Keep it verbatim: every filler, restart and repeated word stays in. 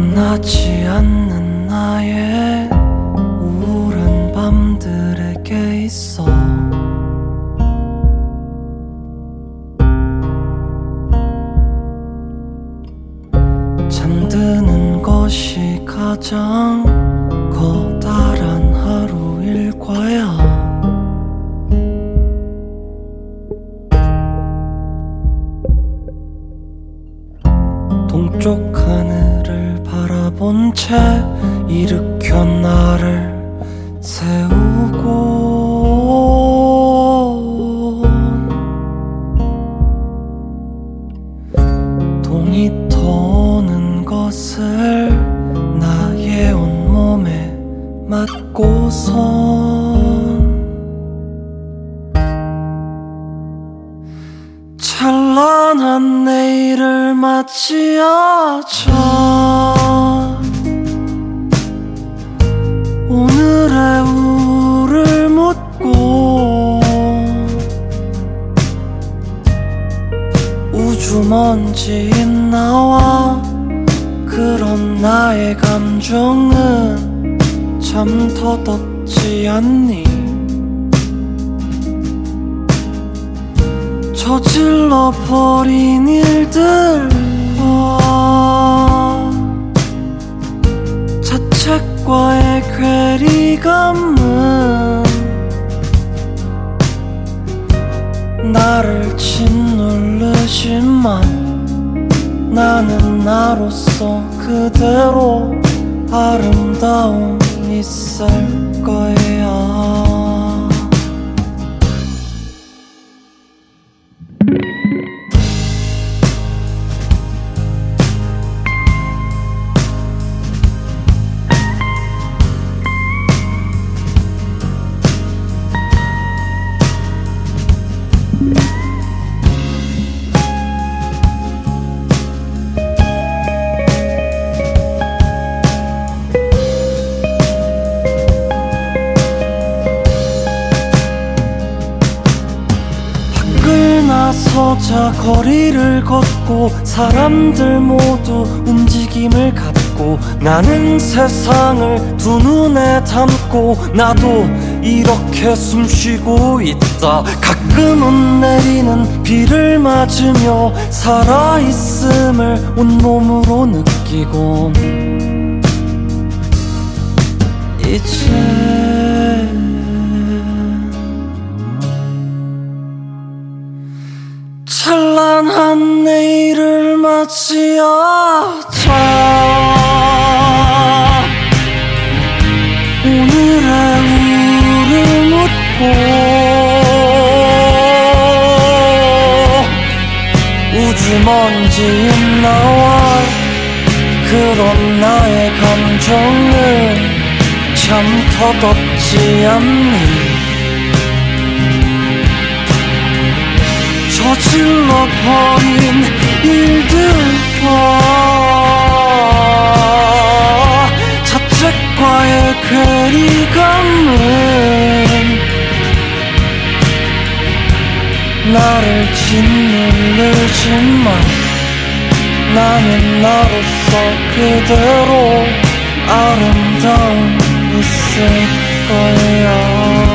원하지 않는 나의 우울한 밤들에게 있어. 잠드는 것이 가장 커다란 하루 일과야. 동쪽 하늘을 바라본 채 일으켜 나를 세우고 동이 터오는 것을 나의 온몸에 맡고선 찬란한 내일을 맞이하자. 오늘의 우울을 묻고 우주먼지인 나와 그런 나의 감정은 참 더덥지 않니? 저질러 버린 일들과 자책과의 괴리감은 나를 짓누르지만 나는 나로서 그대로 아름다움 있을 거야. 서자 거리를 걷고 사람들 모두 움직임을 갖고 나는 세상을 두 눈에 담고 나도 이렇게 숨쉬고 있다. 가끔은 내리는 비를 맞으며 살아있음을 온몸으로 느끼곤 이제 찬란한 내일을 맞이하자. 오늘의 우울을 묻고 우주먼지인 나와 그런 나의 감정은 참 더덥지 않니? 저질러 버린 일들과 자책과의 괴리감은 나를 짓누르지만 나는 나로서 그대로 아름다움 있을 거야.